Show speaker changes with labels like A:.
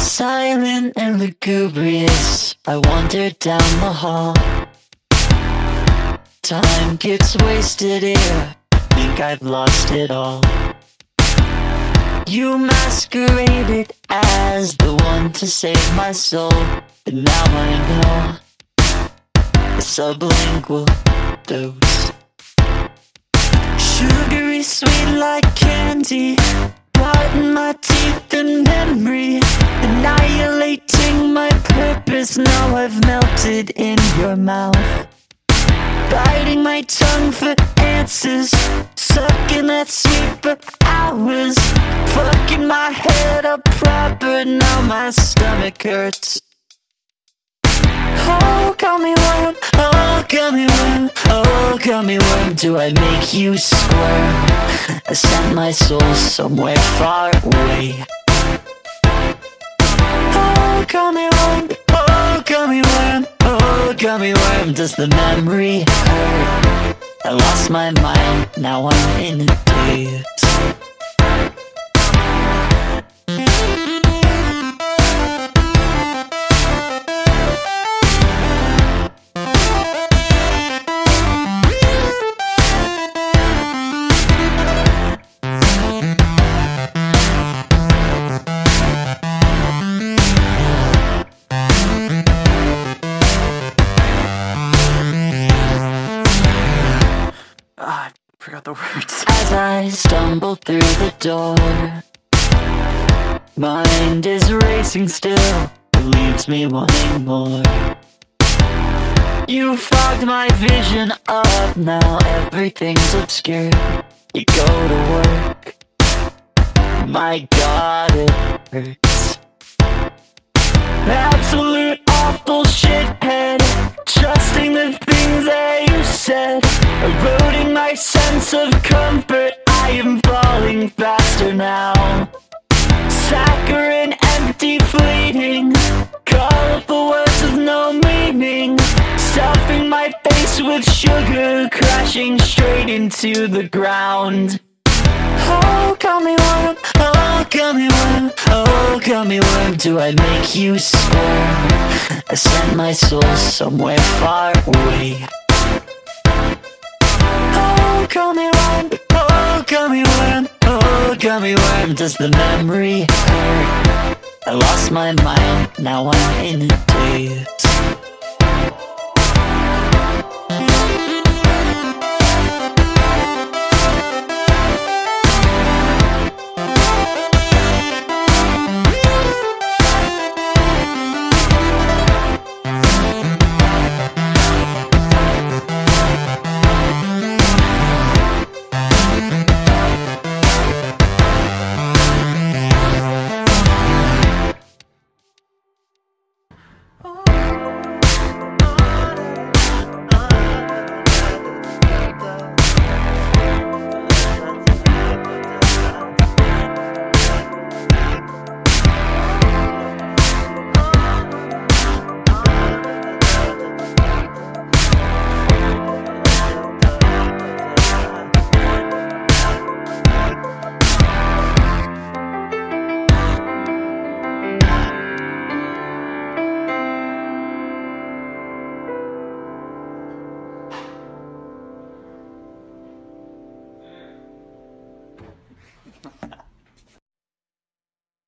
A: Silent and lugubrious, I wander down the hall. Time gets wasted here, think I've lost it all. You masqueraded as the one to save my soul, but now I know a sublingual dose. Sugary sweet like candy, rotten my teeth in memory, annihilating my purpose. Now I've melted in your mouth, biting my tongue for answers, sucking that sweet for hours, fucking my head up proper. Now my stomach hurts. Oh, gummy worm, oh, gummy worm, oh, gummy worm, do I make you squirm? I sent my soul somewhere far away. Oh, gummy worm, oh, gummy worm, oh, gummy worm, does the memory hurt? I lost my mind, now I'm in a daze.
B: I forgot the words.
A: As I stumble through the door, mind is racing still, it leaves me wanting more. You fogged my vision up, now everything's obscure. You go to work, my God, it hurts. Absolute awful shithead, trusting the things that you said, eroding my sense of comfort. I am falling faster now. Saccharine, empty, fleeting, colorful words with no meaning, stuffing my face with sugar, crashing straight into the ground. Oh, gummy worm, oh, gummy worm, oh, gummy worm, do I make you squirm? I sent my soul somewhere far away. Oh, gummy worm, oh, gummy worm, oh, gummy worm, does the memory hurt? I lost my mind, now I'm in a daze.